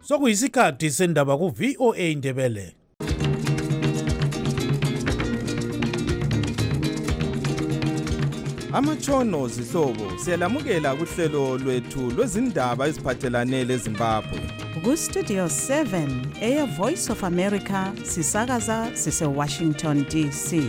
Sokuyisikhathi sendaba ku VOA Indebele. Amatshono zihlobo siyalamukela kuhlelo lwethu lwezindaba eziphathelane leZimbabwe. Ku Studio 7 Air Voice of America sisakaza sise Washington DC.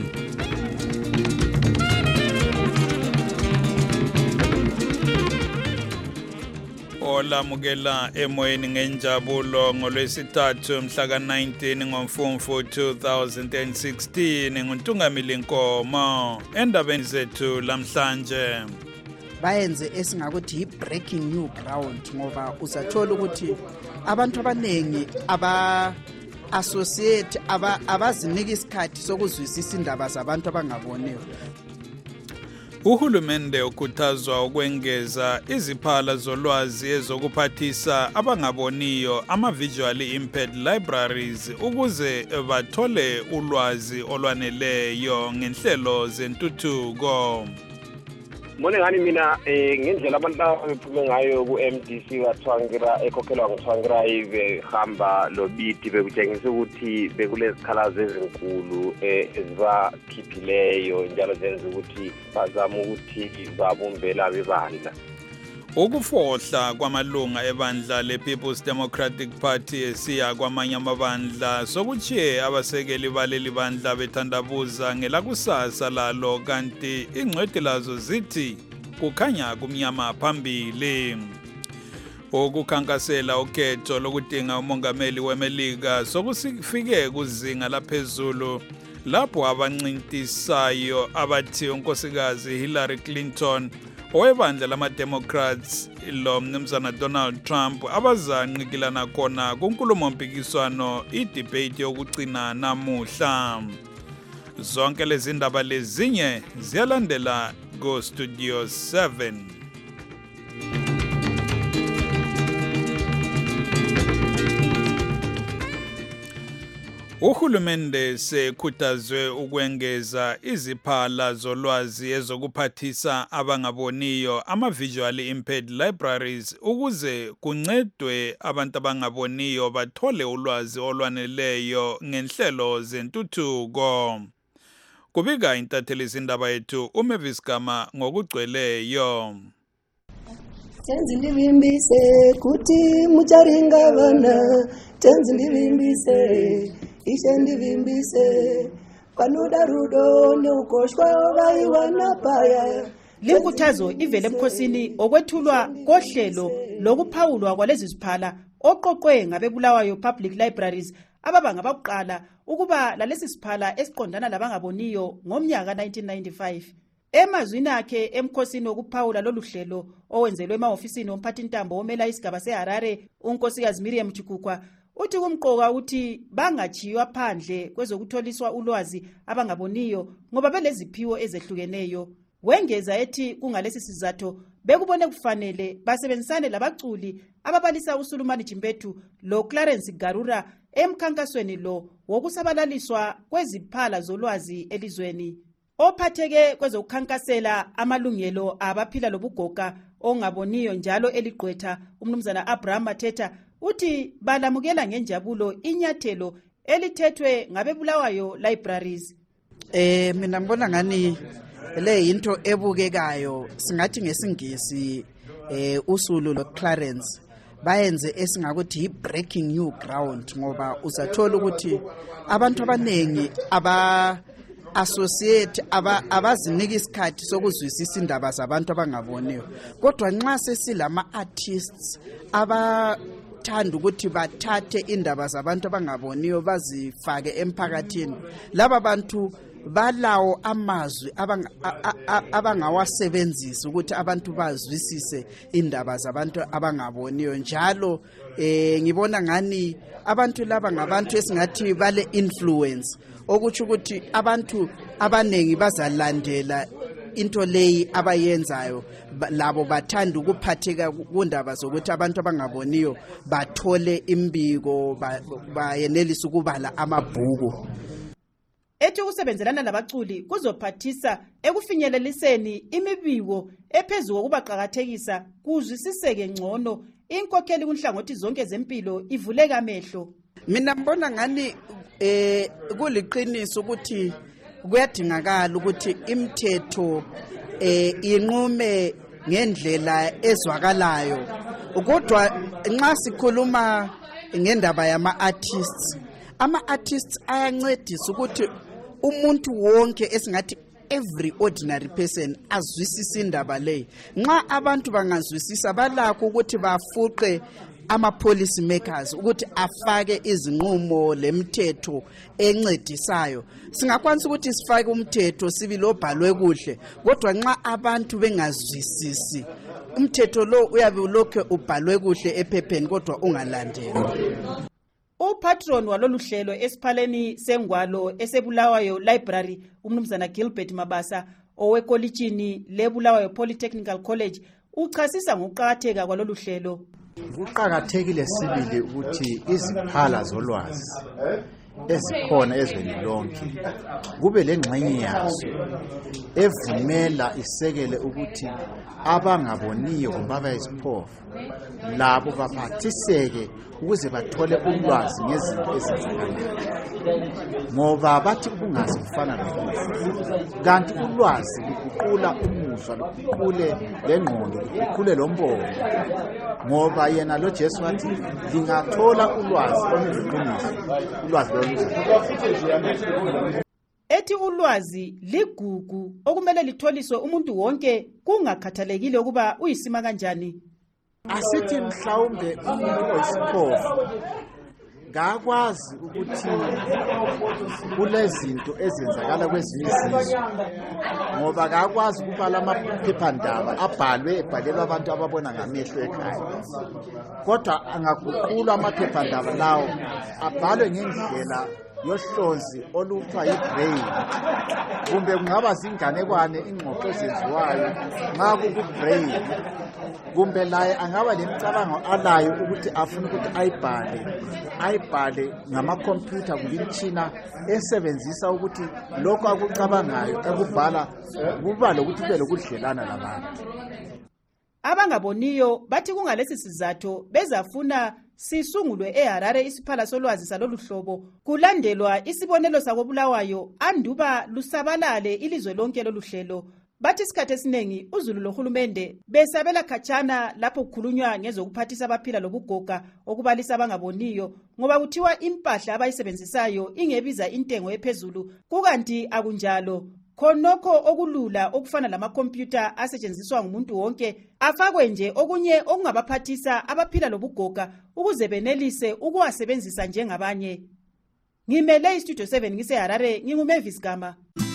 Olamukela emoyeni ngenjabulo ngolwesithathu mhla ka-19 ngoMfumfu 2016 nguNtungamili Nkomo endabeni zethu lamhlanje. Bayenze esingakuthi breaking new ground ngoba uzathola ukuthi abantu abanengi associate abazinika isikhathi sokuzwisisa indaba zabantu abangaboniyo. Uhulumende ukhuthazwa ukwengeza iziphala zolwazi ezokuphathisa abangaboniyo ama-visually impaired libraries ukuze bathole ulwazi olwaneleyo ngenhlelo zentuthuko. Mbone ngani mina ngendlela abantu abaphume ngayo ku-MDC kaThwangira ekhokhelwa nguThwangira ive hamba lobidi bekutshengisa ukuthi bekulesikhalazo ezinkulu ezibakhiphileyo njalo zenza ukuthi bazame ukuthi babumbela bebandla. Ukufohla kwamalunga ebandla le-People's Democratic Party esiya kwamanye amabandla sokutshiye abasekeli baleli bandla bethandabuza ngelakusasa lalo kanti ingcweti lazo zithi kukhanya kumnyama phambili. Ukukhankasela ukhetho lokudinga umongameli weMelika sokusifike kuzinga laphezulu lapho abancintisayo abathi unkosikazi Hillary Clinton owebandla lama-Democrats lo mnumzana Donald Trump abazanqikilana khona kunkulumo mpikiswano idebate yokugcina namuhla. Zonke lezi ndaba lezinye ziyalandela go Studio 7. Uhulumende sekhuthazwe ukwengeza iziphala zolwazi ezokuphathisa abangaboniyo ama-visually impaired libraries ukuze kuncedwe abantu abangaboniyo bathole ulwazi olwaneleyo ngenhlelo zentuthuko. Kubika intatheli izindaba yethu uMavis Gama ngokugcweleyo. Tenzi ndivimbise kuti mucharinga vana, tenzi ndivimbise ishe ndivimbise panoda rudo neukoshwa vaiwana paya. Linkuthazo ivele emkhosini okwethulwa kohlelo lokuphawulwa kwalezi ziphala oqoqwe ngabebulawayo Public Libraries ababa ngabakuqala ukuba lalesi siphala esiqondana labangaboniyo ngomnyaka 1995. Emazwini akhe emkhosini wokuphawula lolu hlelo owenzelwe ema-ofisini omphathintambo omela isigaba seHarare unkosikazi Miriam Chikukwa uthi kumqoka ukuthi bangachiywa phandle kwezokutholiswa ulwazi abangaboniyo ngoba beleziphiwo ezehlukeneyo. Wengeza ethi kungalesi sizatho bekubone kufanele basebenzisane labaculi ababalisa uSulumani Jimbethu lo Clarence Garura emkhankasweni lo wokusabalaliswa kweziphala zolwazi elizweni. Ophatheke kwezokukhankasela amalungelo abaphila lobugoga ongaboniyo njalo eligqwetha umnumzana Abraham Mathetha uthi balamukela ngenjabulo inyathelo elithethwe ngabebulawayo libraries. Mina ngibona ngani le into ebukekayo singathi ngesingisi usulu lo Clarence bayenze esingakuthi breaking new ground ngoba uzathola ukuthi abantu abanengi associate abazinika isikhathi sokuzwisisa indaba zabantu abangaboniyo kodwa nxa sesilama artists abathanda ukuthi bathathe indaba zabantu abangaboniyo bazifake emphakathini, laba bantu balawo amazwi abangawasebenzisa ukuthi abantu bazwisise indaba zabantu abangaboniyo. Njalo ngibona ngani abantu laba ngabantu esingathi bale influence okuthi ukuthi abantu abanengi bazalandela into leyi abayenzayo, labo bathanda ukuphatheka kundaba zokuthi abantu abangaboniyo bathole imbiko bayenelisa ukubala amabhuku. Ethi ukusebenzelana labaculi kuzophathisa ekufinyeleliseni imibiko ephezulu kokubaqhakathekisa kuzwisiseke ngcono inkokheli kunhlangothi zonke zempilo ivuleka amehlo. Mina mbona ngani kuliqiniso ukuthi kuyadingakala ukuthi imithetho inqume ngendlela ezwakalayo. Kodwa nxa sikhuluma ngendaba yama-artists, ama-artists ayancedisa ukuthi umuntu wonke esingathi every ordinary person azwisise indaba leyo. Nxa abantu bangazwisisa balakho ukuthi bafuqe ama-policy makers ukuthi afake izinqumo lemithetho encedisayo. Singakwanisa ukuthi sifake umthetho sibili obhalwe kuhle, kodwa nxa abantu bengazwisisi umthetho lo uyabe ulokho ubhalwe kuhle ephepheni kodwa ungalandeli. Upatron walolu hlelo esiphaleni sengwalo esebulawayo library umnumzana Gilbert Mabasa owekolitshini lebulawayo Polytechnical College uchasisa ngokuqhakatheka kwalolu hlelo. Kuqhakathekile sibili ukuthi iziphala zolwazi ezikhona ezweni lonke kube lengxenye yazo evumela isekele ukuthi abangaboniyo kumbe abayisiphofu labo baphathiseke ukuze bathole ulwazi ngezinto ezenzakalayo, ngoba bathi ukungazi kufana nokufa, kanti ulwazi luguqula umuzwa, luguqule lengqondo, luguqule lombono, ngoba yena lo Jesu wathi lingathola ulwazi oluliqiniso, ulwazi loluzayo. Ethi ulwazi ligugu okumele litholiswe umuntu wonke kungakhathalekile ukuba uyisima kanjani. Asithi mhlawumbe umuntu oyisiphofu ngakwazi ukuthi kulezinto ezenzakala kwezinye izizwe, ngoba ngakwazi ukubala amaphephandaba ebhalelwa abantu ababona ngamehlo ekhaya, kodwa angaguqulwa amaphephandaba lawo abhalwe ngendlela yohlonzi oluthiwa yi-brain, kumbe kungaba zinganekwane ingxoxo ezenziwayo nxa kuku-brain, kumbe laye angaba lemicabango alayo ukuthi afuna ukuthi ayibhale ngamakhompyutha kumbe imitshina esebenzisa ukuthi lokho akucabangayo ekubhala kuba lokuthi kube lokudlelana labantu. Abangaboniyo bathi kungalesi sizathu bezafuna sisungulwe eHarare isiphala solwazi salolu hlobo kulandelwa isibonelo sakobulawayo anduba lusabalale ilizwe lonke lolu hlelo. Bathi isikhathi esiningi uzulu lohulumende besabela khatshana lapho kukhulunywa ngezokuphathisa abaphila lobugoga okubalisa abangaboniyo, ngoba kuthiwa impahla abayisebenzisayo ingebiza intengo ephezulu, kukanti akunjalo. Khonokho okulula okufana lamakhompyutha asetshenziswa ngumuntu wonke afakwe nje okunye okungabaphathisa abaphila lobugoga ukuze benelise ukuwasebenzisa njengabanye. Ngimele iStudio 7 ngiseHarare, nginguMavis Gama.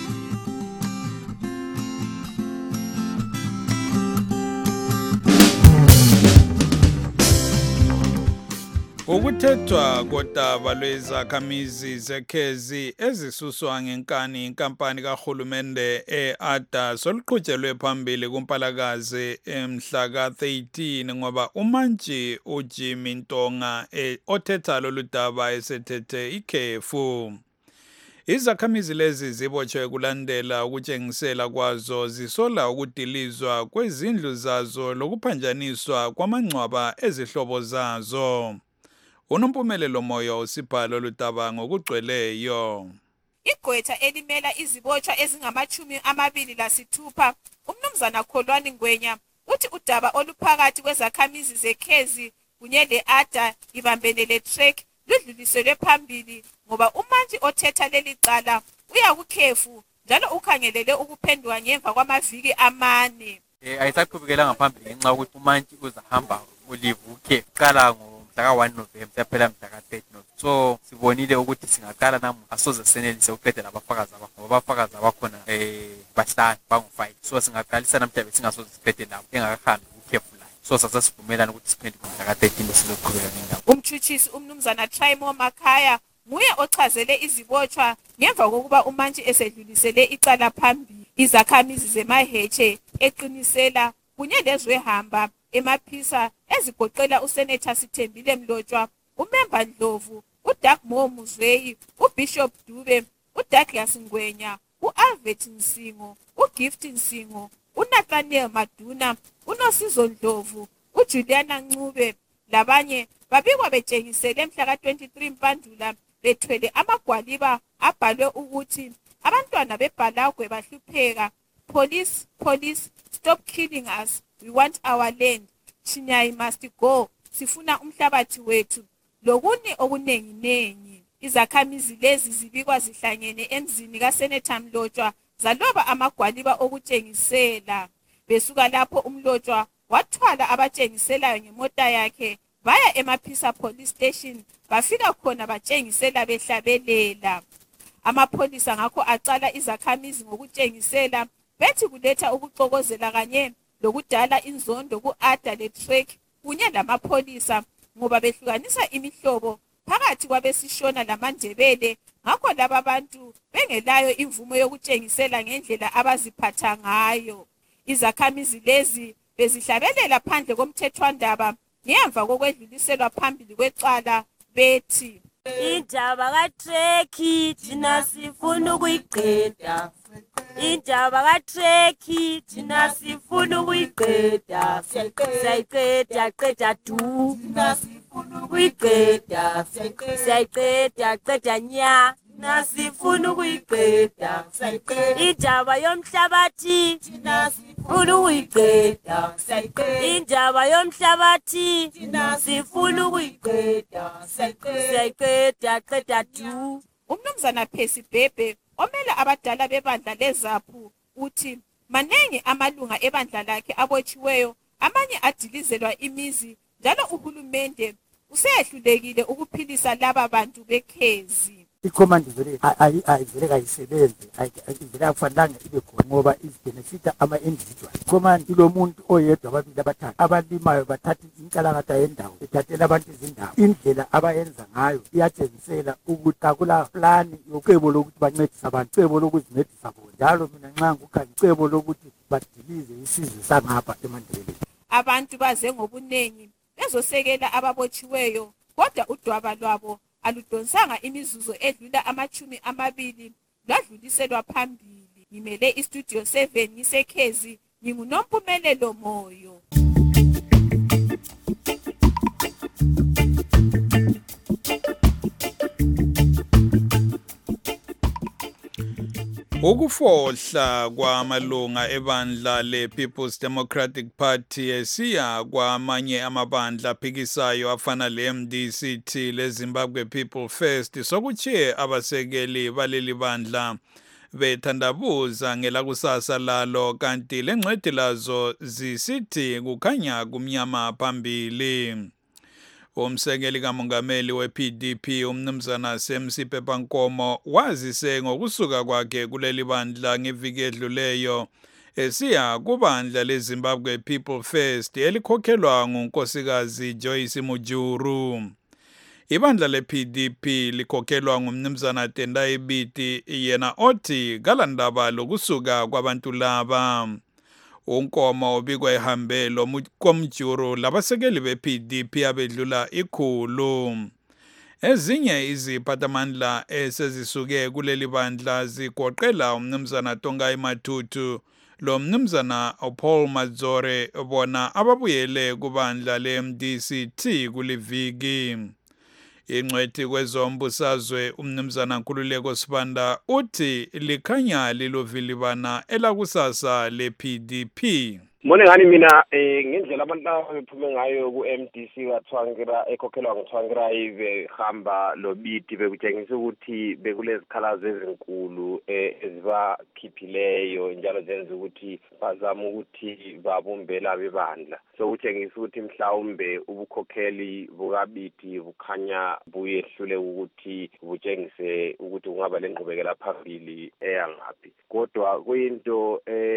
Ukuthethwa kodaba lwezakhamizi zekhezi ezisuswa ngenkani inkampani kahulumende e-ADA soluqhutshelwe phambili kuMpalakazi mhla ka-13 ngoba umantshi uJimmy Ntonga othetha lolu daba esethethe ikhefu. Izakhamizi lezi zibotshwe kulandela ukutshengisela kwazo zisola ukudilizwa kwezindlu zazo lokuphanjaniswa kwamangcwaba ezihlobo zazo. Unompumelelo Moyo usibhalo ludaba ngokugcweleyo. Igqwetha elimela izibotshwa ezingama-26 umnumzana Kholwani Ngwenya uthi udaba oluphakathi kwezakhamizi zekhezi kunye le-ADA ibambene le-track ludluliselwe phambili ngoba umantshi othetha leli cala uyakukhefu njalo ukhangelele ukuphenduka ngemva kwamaviki 4. Ayisaqhubekela ngaphambili ngenxa yokuthi umantshi uzahamba ulivuke qala mhlaka 1 November yaphela mhlaka 3 November. So sibonile ukuthi singaqala namuhla asoze senelise ukuqedela abafakazi abakho, abafakazi abakhona bahlanu bangu-5. So singaqalisa namhlanje singasoze siqede nabo engakahambi ukhefu layo. So sasesivumelana ukuthi siphenduke mhlaka 13 besizoqhubeka ngendaba. Umtshutshisi umnumzana Trymo Makhaya nguye ochazele izibotshwa ngemva kokuba umantshi esedlulisele icala phambili. Izakhamizi zemaheche eqinisela kunye lezwehamba emaphisa ezigoqela uSenator Sithembile Mlotshwa, uMemba Ndlovu, uDoug Muzweyi, uBishop Dube, uDouglas Ngwenya, uAlbert Nsingo, uGift Nsingo, uNathaniel Maduna, uNosizo Ndlovu, uJuliana Ncube, labanye babikwa betshengisele emhla ka-23 Mpandula bethwele amagwaliba abhalwe ukuthi abantwana beBhalagwe bahlupheka. Police, police, stop killing us. We want our land. Chinyai must go. Sifuna umhlabathi wethu. Lokunye okunenginengi. Izakhamizi lezi zibikwa zihlangene emzini kaSenator Mlotshwa zaloba amagwaliba okutshengisela. Besuka lapho uMlotshwa wathwala abatshengiselayo ngemota yakhe baya eMaphisa Police Station bafika khona batshengisela behlabelela. Amapholisa ngakho aqala izakhamizi ngokutshengisela bethi kuletha ukuxokozela kanye lokudala inzondo ku-Ada le-Trek kunye lamapholisa ngoba behlukanisa imihlobo phakathi kwabesishona lamaNdebele ngakho laba bantu bengelayo imvumo yokutshengisela ngendlela abaziphatha ngayo. Izakhamizi lezi bezihlabelela phandle komthethwandaba ngemva kokwedluliselwa phambili kwecala bethi indaba kaTrek thina sifuna ukuyiqeda. Indaba kaTrek thina sifuna ukuyiqeda. Siyayiqeda qeda du. Thina sifuna ukuyiqeda. Siyayiqeda qeda nya. Nasifuna ukuyiqeda. Indaba yomhlabathi thina sifuna ukuyiqeda. Indaba yomhlabathi thina sifuna ukuyiqeda. Siyayiqeda qeda du. Umnumzana Phesi Bhebhe omela abadala bebandla leZAPHU uthi manengi amalunga ebandla lakhe abotshiweyo, amanye adilizelwa imizi, njalo uhulumende useyehlulekile ukuphilisa laba bantu bekhezi. Icommand vele ayivele kayisebenze ayivele akufanelanga ibe khona ngoba izibenefita ama-individual. Icommand ilomuntu oyedwa ababili abathathu abalimayo bathatha inkalakatha yendawo bethathela abantu izindawo. Indlela abayenza ngayo iyatshengisela ukuthi akula plani yocebo lokuthi bancedise abantu, cebo lokuzincedisa bona. Njalo mina nxa ngikukhanya icebo lokuthi badilize isizwe sangapha eMandebeleni. Abantu baze ngobunengi bezosekela ababotshiweyo kodwa udwaba lwabo aludonsanga imizuzu edlula 20 ladluliselwa phambili. Ngimele iStudio 7 ngisekhezi, nginguNompumelelo Moyo. Ukufohla kwamalunga ebandla le-People's Democratic Party esiya kwamanye amabandla aphikisayo afana le-MDCT le-Zimbabwe People First sokutshiye abasekeli baleli bandla bethandabuza ngelakusasa lalo, kanti lengcwethi lazo zisithi kukhanya kumnyama phambili. Umsekeli kamongameli we-PDP umnumzana Semsipe Pankomo wazise ngokusuka kwakhe kuleli bandla ngeviki edluleyo esiya kubandla leZimbabwe People First elikhokhelwa ngunkosikazi Joyce Mujuru. Ibandla le-PDP likhokhelwa ngumnumzana Tendai Biti, yena othi kalandaba lokusuka kwabantu laba. Unkomo obikwa ehambelo komjuru labasekeli be-PDP abedlula 100. Ezinye iziphathamandla esezisuke kuleli bandla zigoqela umnumzana Tongai Matutu lo mnumzana Paul Mazore, bona ababuyele kubandla le-MDCT kuliviki. Ingcwethi kwezombusazwe umnumzana Nkululeko Sibanda uthi likhanya lilovilibana elakusasa le-PDP. Mbone ngani mina ngendlela abantu abaphume ngayo ku-MDC kaThwangira ekhokhelwa nguThwangira ive hamba lobiti bekutshengisa ukuthi bekulezikhalazo ezinkulu ezibakhiphileyo njalo zenza ukuthi bazama ukuthi babumbela bebandla. So kutshengisa ukuthi mhlawumbe ubukhokheli bukabiti bukhanya buyehlule ukuthi butshengise ukuthi kungaba lengqubekela phambili eyangaphi. Kodwa kuyinto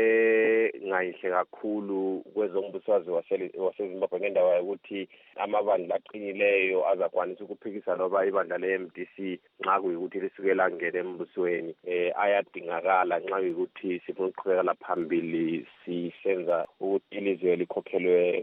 ngayihle kakhulu kwezombusazwe waseZimbabwe ngendawo yokuthi amabandla aqinileyo azakwanisa ukuphikisa loba ibandla le-MDC nxa kuyikuthi lisukela ngene embusweni ayadingakala nxa kuyikuthi sifuna ukuqhubekela phambili sisenza ukuthi ilizwe likhokhelwe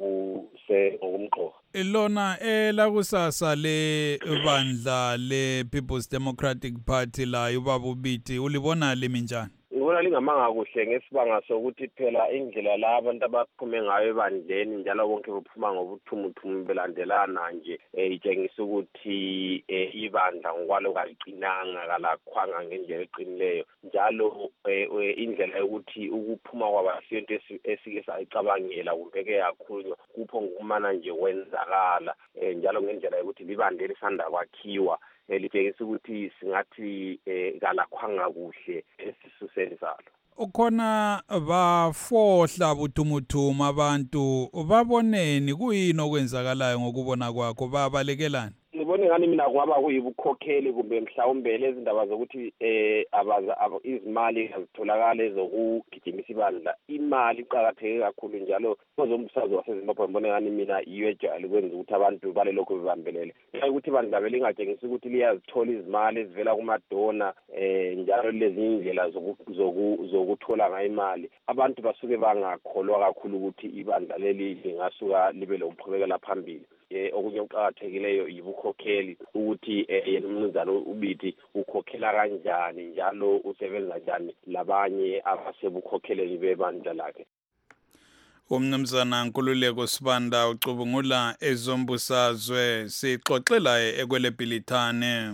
ngokumqoka. Lona elakusasa le bandla le-People's Democratic Party la ubaba uBiti ulibona limi njani? ngibona lingamanga kuhle ngesibanga sokuthi phela indlela la abantu abaphume ngayo ebandleni njalo bonke bephuma ngobuthumuthumu belandelana nje itshengisa ukuthi ibandla ngokwalo kaliqinanga kalakhwanga ngendlela eqinileyo njalo indlela yokuthi ukuphuma kwabasento esike sayicabangela kumbeke yakhulunywa kupho ngokumana nje wenzakala njalo ngendlela yokuthi libandle lisanda kwakhiwa litshengisa ukuthi singathi kalakhwanga kuhle esisuseni salo. Ukhona bafohla buthumuthuma abantu baboneni kuyini okwenzakalayo ngokubona kwakho babalekelani? Ngibone ngani mina kungaba kuyibukhokheli kumbe mhlawumbe lezi ndaba zokuthi izimali azitholakala ezokugijimisa ibandla. Imali iqakatheke kakhulu njalo kwezombusazo waseZimbabwe ngibone ngani mina iyo ejwayele ukwenza ukuthi abantu balelokho bebambelele. Ukuthi ibandla belingatshengisa ukuthi liyazithola izimali ezivela kumadona njalo lezi indlela zokuthola ngayo imali. Abantu basuke bangakholwa kakhulu ukuthi ibandla leli lingasuka libe lokuqhubekela phambili. Okunye okuqakathekileyo yibukhokheli ukuthi yena umnumzana uBiti ukhokhela kanjani njalo usebenza kanjani labanye abasebukhokheli bebandla lakhe. Umnumzana Nkululeko Sibanda ucubungula ezombusazwe sixoxela ekweleBhilithane.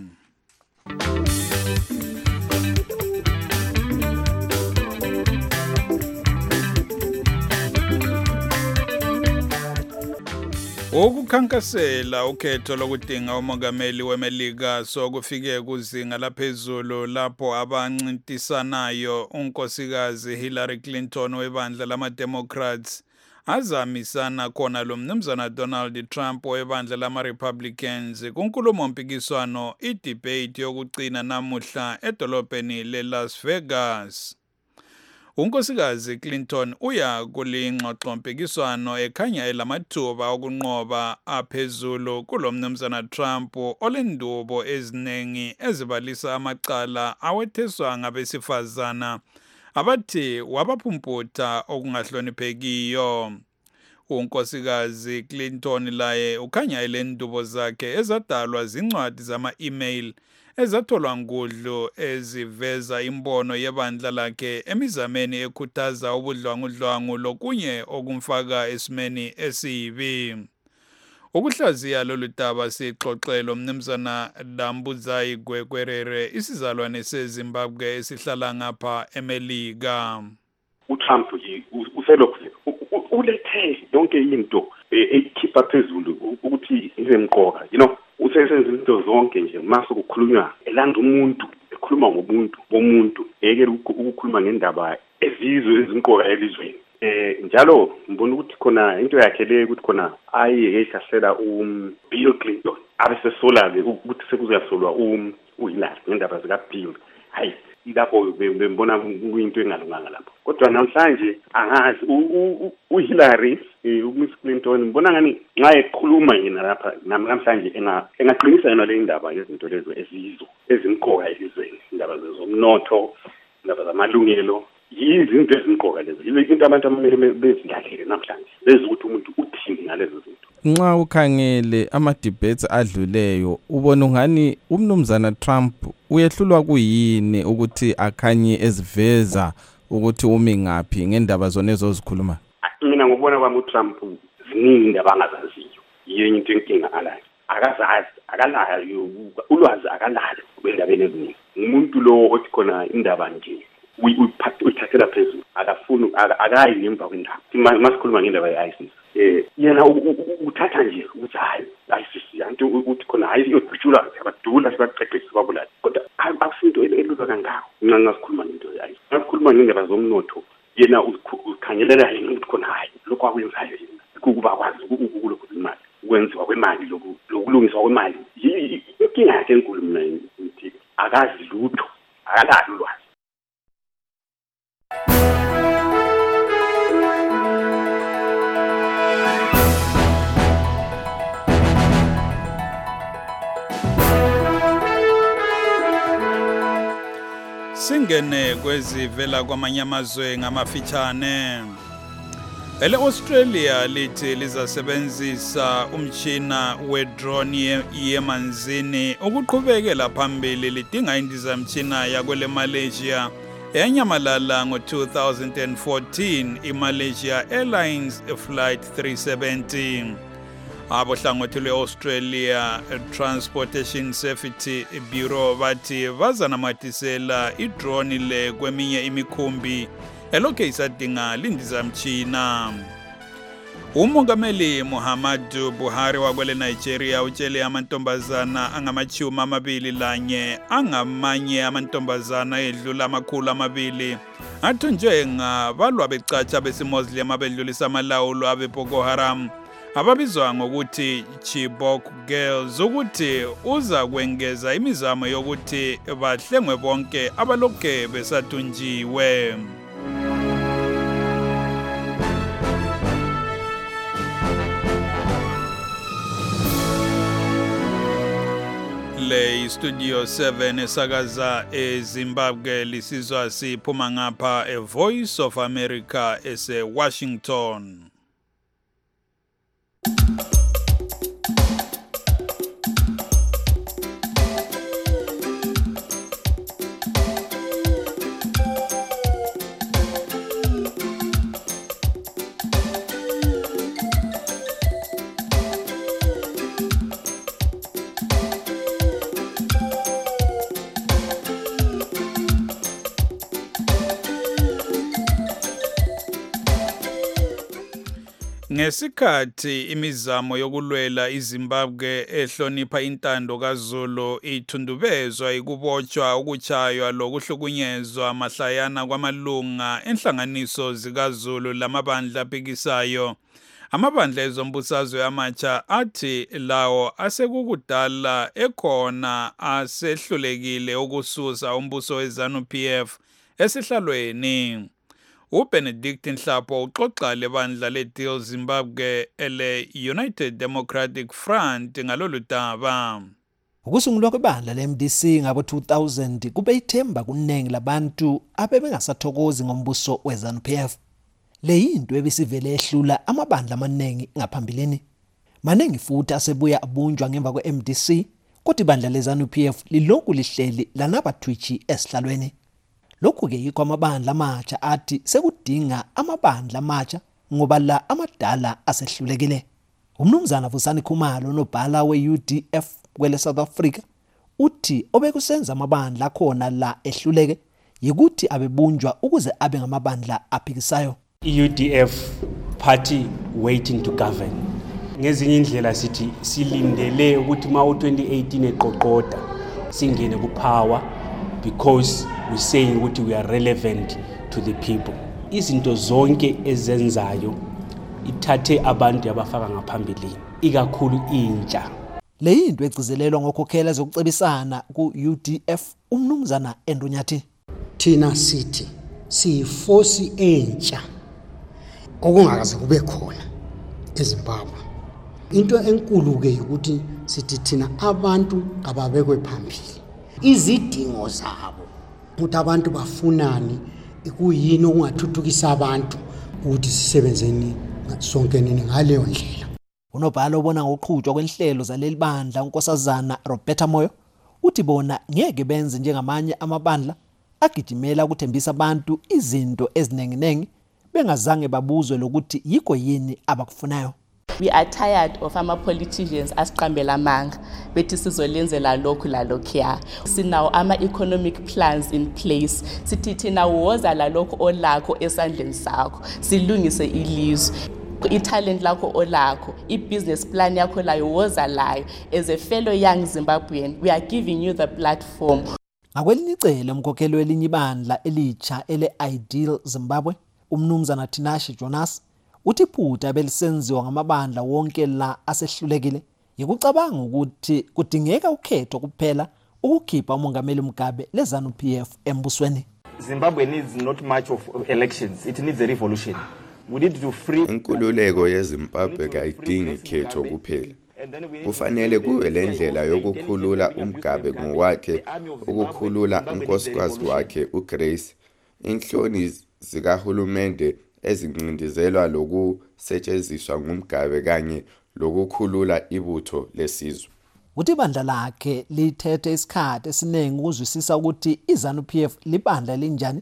Ukukhankasela ukhetho lokudinga umongameli weMelika sokufike kuzinga laphezulu lapho abancintisanayo unkosikazi Hillary Clinton webandla lama-Democrats azamisana khona lo mnumzana Donald Trump webandla lama-Republicans kunkulumo mpikiswano idebate yokugcina namuhla edolobheni leLas Vegas. Unkosikazi Clinton uya kulingxoxo mpikiswano ekhanya elamathuba okunqoba aphezulu kulomnumzana Trump olendubo eziningi ezibalisa amacala awetheswa ngabesifazana abathi wabaphumputha okungahloniphekiyo. Unkosikazi Clinton laye ukhanya elendubo zakhe ezadalwa zincwadi zama-email ezatholwa ngudlu eziveza imbono yebandla lakhe emizameni ekhuthaza ubudlwangudlwangu lokunye okumfaka esimeni esibi. Ukuhlaziya lolu daba sixoxelo mnumzana Dambuzayi Gwekwerere isizalwane seZimbabwe esihlala ngapha eMelika. uTrump uselokhu ulethe yonke into ekhipha phezulu ukuthi izemqoka usesenza into zonke nje mase kukhulunywa elanda umuntu ekhuluma ngobuntu bomuntu eke ukukhuluma ngendaba ezizwe ezinqoka elizweni njalo ngibona ukuthi khona into yakhe le ukuthi khona ayehlasela Bill Clinton abesesola ukuthi sekuzasolwa uHillary ngendaba zikaBill hayi ilapho bembona kuyinto engalunganga lapho kodwa namhlanje angazi uHillary uMiss Clinton ngibona ngani nxa ekhuluma yena lapha namhlanje engaqinisa yena le indaba yezinto lezo ezizo ezinqoka elizweni indaba zezomnotho indaba zamalungelo yizinto ezinqoka lezo into abantu abamele bezilalele namhlanje bezi ukuthi umuntu uthini ngalezo zinto. Nxa ukhangele ama-debates adluleyo ubona ngani umnumzana Trump uyehlulwa kuyini ukuthi akhanye eziveza ukuthi umi ngaphi ngendaba zona ezozikhuluma? Mina ngibona kwami uTrump ziningi indaba angazaziyo yiyo into enkinga alayo akazazi akalayo ulwazi akalalo bendabeni eziningi umuntu lo othi khona indaba nje uyithathela phezulu akafuni akayi ngemva kwendaba masikhuluma ngendaba ye-ISIS yena uthatha nje ukuthi hayi ISIS yanto ukuthi khona hayi iyodutshula abadula sibaqeqeshe babulala kodwa akusinto elulwa kangako nxa sikhuluma ngento ye-ISIS sikhuluma ngendaba zomnotho yena ukhangelela yena ukuthi khona hayi lokho akwenzayo yena ukuba kwazi ukulokhu imali ukwenziwa kwemali lokulungiswa kwemali inkinga yakhe enkulu mina ngithi akazi lutho akalalo ulwazi. Singene kwezivela kwamanye amazwe ngamafitshane. Australia lithi lizasebenzisa umtshina wedrone yemanzini ukuqhubekela phambili lidinga indizamtshina yakwele Malaysia Yanyamalala ngo-2014 iMalaysia Airlines Flight 370. Abohlangothi lwe-Australia Transportation Safety Bureau bathi bazanamathisela idrone le kweminye imikhumbi elokhu isadinga lindizamtshina. Umongameli Muhammadu Buhari wakwele Nigeria utshele amantombazana angama-21 angamanye amantombazana edlula 200 athunjwe ngabalwa becatsha besimuslim abedlulisa amalawulo abe Boko Haram ababizwa ngokuthi Chibok Girls ukuthi uza kwengeza imizamo yokuthi bahlengwe bonke abalokhe besathunjiwe. Le Studio 7 esakaza eZimbabwe lisizwa siphuma ngapha Voice of America ese-Washington. Ngesikhathi imizamo yokulwela iZimbabwe ehlonipha intando kaZulu ithundubezwa ikubotshwa ukuchaywa lokuhlukunyezwa mahlayana kwamalunga enhlanganiso zikaZulu lamabandla aphikisayo, amabandla ezombusazwe amatsha athi lawo asekukudala ekhona asehlulekile ukususa umbuso weZANU-PF esihlalweni. uBenedict Nhlapo uxoxa lebandla leDeal Zimbabwe ele-United Democratic Front ngalolu daba. Ukusungulwa kwebandla le-MDC ngabo-2000 kube ithemba kuningi labantu abebengasathokozi ngombuso weZANU-PF. Le yinto ebisivele ehlula amabandla amaningi ngaphambilini. Maningi futhi asebuya abunjwa ngemva kwe-MDC, kodwa ibandla leZANU-PF liloku lihleli lanabathwitshi esihlalweni. Lokhu-ke yikho amabandla amatsha athi sekudinga amabandla amatsha ngoba la amadala asehlulekile. Umnumzana Vusani Khumalo onobhala we-UDF kwele South Africa uthi obekusenza amabandla khona la ehluleke yikuthi abebunjwa ukuze abe ngamabandla aphikisayo. UDF party waiting to govern. Ngezinye indlela sithi silindele ukuthi ma u2018 eqoqoda singene ku power because we saying ukuthi we are relevant to the people. Izinto zonke ezenzayo ithathe abantu abafaka ngaphambili ikakhulu intsha. Le yinto egcizelelwa ngokhokhela zokucebisana ku-UDF umnumzana Endonyathi. Thina sithi siyifosi entsha okungakaze kube khona eZimbabwe. Into enkulu ke ukuthi sithi thina abantu ababekwe phambili izidingo zabo ukuthi abantu bafunani ikuyini okungathuthukisa abantu ukuthi sisebenzeni sonke nini ngaleyo ndlela. Unobhala obona ngokuqhutshwa kwenhlelo zaleli bandla unkosazana Roberta Moyo uthi bona ngeke benze njengamanye amabandla agijimela ukuthembisa abantu izinto ezinenginengi bengazange babuzwe lokuthi yikho yini abakufunayo. We are tired of ama-politicians asiqambela amanga bethi sizolenzela lokhu lalokhuya. Sinawo ama-economic plans in place. Sithi thina woza lalokho olakho esandleni sakho silungise ilizwe. I-talent lakho olakho, i-business plan yakho layo woza layo. As a fellow young Zimbabwean, we are giving you the platform. Ngakwelinye icele umkhokheli welinye ibandla elitsha ele-Ideal Zimbabwe umnumzana Tinashe Jonas uthi iphutha belisenziwa ngamabandla wonke la asehlulekile yikucabanga ukuthi kudingeka ukhetho kuphela ukukhipha umongameli Mugabe leZANU-PF embusweni. Zimbabwe needs not much of elections, it needs a revolution. We need to free. Inkululeko yeZimbabwe kayidingi khetho kuphela. Kufanele kube lendlela yokukhulula uMugabe ngokwakhe, ukukhulula unkosikazi wakhe uGrace, inhloni zikahulumende ezincindizelwa lokusetshenziswa nguMugabe kanye lokukhulula ibutho lesizwe. Uthi ibandla lakhe lithethe isikhathi esiningi ukuzwisisa ukuthi iZANU-PF libandla linjani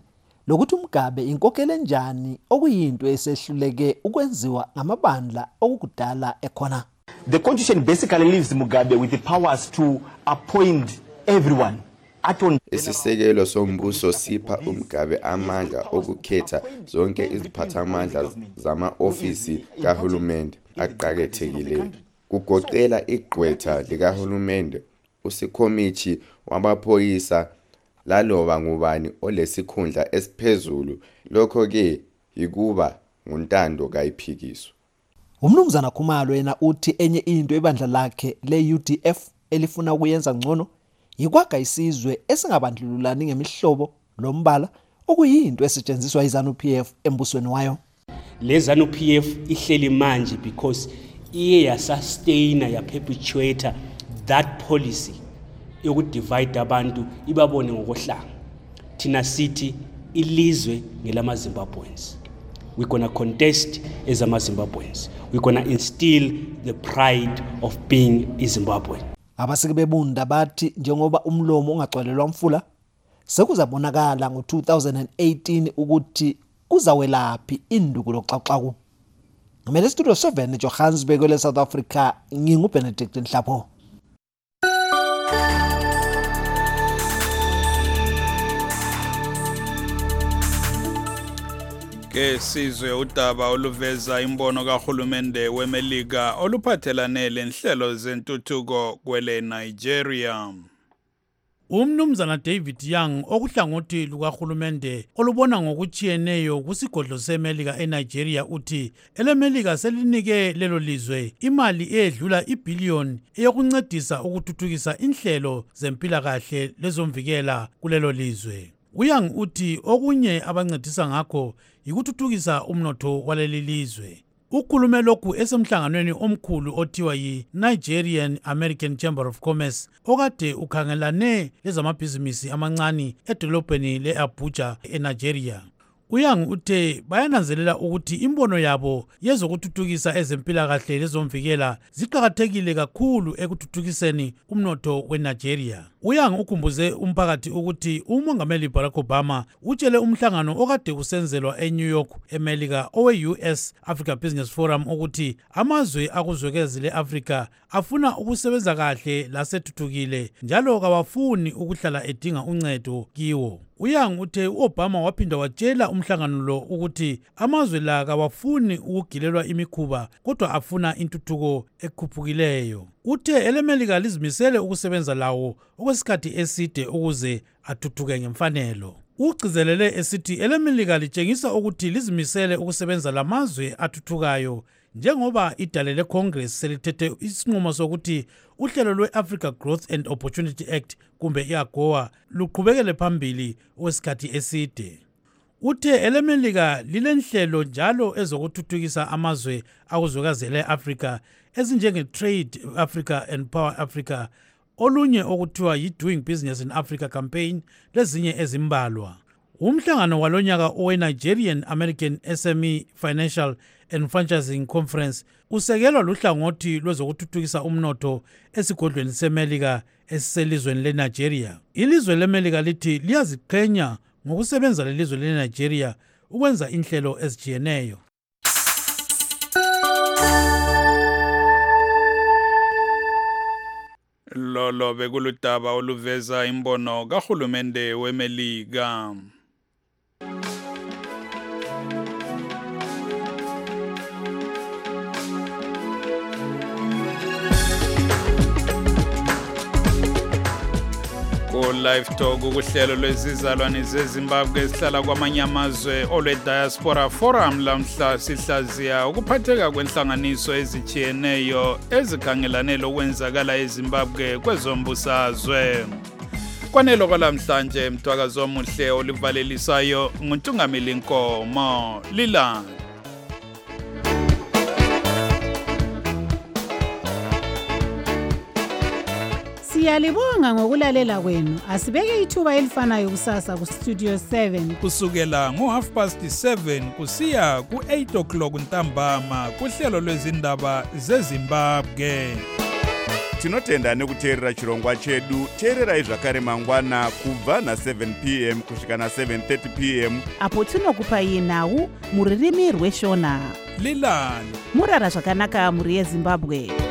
lokuthi uMgabe inkokele njani okuyinto esehluleke ukwenziwa ngamabandla okukudala ekhona. The constitution basically leaves Mugabe with the powers to appoint everyone. Isisekelo sombuso sipha uMgabe amandla okukhetha zonke iziphathamandla zama-ofisi kahulumende aqhakathekileyo. Kugoqela igqwetha likahulumende, usikhomithi wamaphoyisa laloba ngubani olesikhundla esiphezulu. Lokho-ke yikuba nguntando kayiphikiswa. Umnumzana Khumalo yena uthi enye into ebandla lakhe le-UDF elifuna ukuyenza ngcono yikwakha isizwe esingabandlululani ngemihlobo lombala okuyinto esetshenziswa iZANU-PF embusweni wayo. Le ZANU-PF ihleli manje because iye yasustain yaperpetuate that policy yokudivide abantu ibabone ngokohlanga. Thina sithi ilizwe ngelamaZimbabweans. We're going to contest as amaZimbabweans. We're going to instill the pride of being a Zimbabwean. Abaseke bebunda bathi njengoba umlomo ungagcwalelwa umfula sekuzabonakala ngo2018 ukuthi kuzawelaphi induku loxaxaku. Ngimele studio 7 eJohannesburg le South Africa nginguBenedict Nhlapho. Ke sizwe udaba oluveza imbono kahulumende weMelika oluphathelane lenhlelo zentuthuko kwele Nigeria. Umnumzana David Young okuhlangothi lukahulumende olubona ngokuchiyeneyo kusigodlo seMelika eNigeria uthi eleMelika selinike lelo lizwe imali edlula ibillion eyokuncedisa ukuthuthukisa inhlelo zempilakahle lezomvikela kulelo lizwe. Young uthi okunye abancedisa ngakho yikuthuthukisa umnotho waleli lizwe. Ukhulume lokhu esemhlanganweni omkhulu othiwa yi-Nigerian American Chamber of Commerce okade ukhangelane lezamabhizinisi amancane edolobheni le-Abuja eNigeria. Young uthe bayananzelela ukuthi imbono yabo yezokuthuthukisa ezempilakahle lezomvikela ziqhakathekile kakhulu ekuthuthukiseni umnotho weNigeria. Young ukhumbuze umphakathi ukuthi umongameli Barack Obama utshele umhlangano okade usenzelwa eNew York eMelika owe-US Africa Business Forum ukuthi amazwe akuzwekazi le-Africa afuna ukusebenza kahle lasethuthukile njalo kawafuni ukuhlala edinga uncedo kiwo. Young uthe uObama waphinda watshela umhlangano lo ukuthi amazwe la kawafuni ukugilelwa imikhuba kodwa afuna intuthuko ekhuphukileyo. Uthe eleMelika lizimisele ukusebenza lawo okwesikhathi eside ukuze athuthuke ngemfanelo. Ugcizelele esithi eleMelika litshengisa ukuthi lizimisele ukusebenza lamazwe athuthukayo njengoba idale leCongress selithethe isinqumo sokuthi uhlelo lwe-Africa Growth and Opportunity Act kumbe iAGOA luqhubekele phambili okwesikhathi eside. Uthe eleMelika lilenhlelo njalo ezokuthuthukisa amazwe akuzwekazi le-Africa ezinjenge-Trade Africa and Power Africa, olunye okuthiwa yi-Doing Business in Africa campaign lezinye ezimbalwa. Umhlangano walonyaka owe-Nigerian American SME Financial and Franchising Conference usekelwa luhlangothi lwezokuthuthukisa umnotho esigodlweni seMelika esiselizweni leNigeria. Ilizwe leMelika lithi liyaziqhenya ngokusebenza lelizwe leNigeria ukwenza inhlelo ezijiyeneyo. Lolo bekuludaba oluveza imbono kahulumende weMelika. Live Talk ukuhlelo lwezizalwane zeZimbabwe esihlala kwamanye amazwe olwe-Diaspora Forum lamhla sihlaziya ukuphatheka kwenhlanganiso ezijiyeneyo ezikhangelane lokwenzakala eZimbabwe kwezombusazwe. Kwanelo kwalamhlanje mthwakazo omuhle olivalelisayo nguNtungameli Nkomo Lila. Siyalibonga ngokulalela kwenu. Asibeke ithuba elifanayo kusasa ku Studio 7 kusukela ngo7:30 kusiya ku8 o'clock ntambama kuhlelo lwezindaba zeZimbabwe. tinotenda nekuteerera chirongwa chedu. Teererai zvakare mangwana kubva na7 p.m. kusvika na7:30 p.m. apo tinokupai nhau mururimi rweshona. Lilani murara zvakanaka muri yeZimbabwe.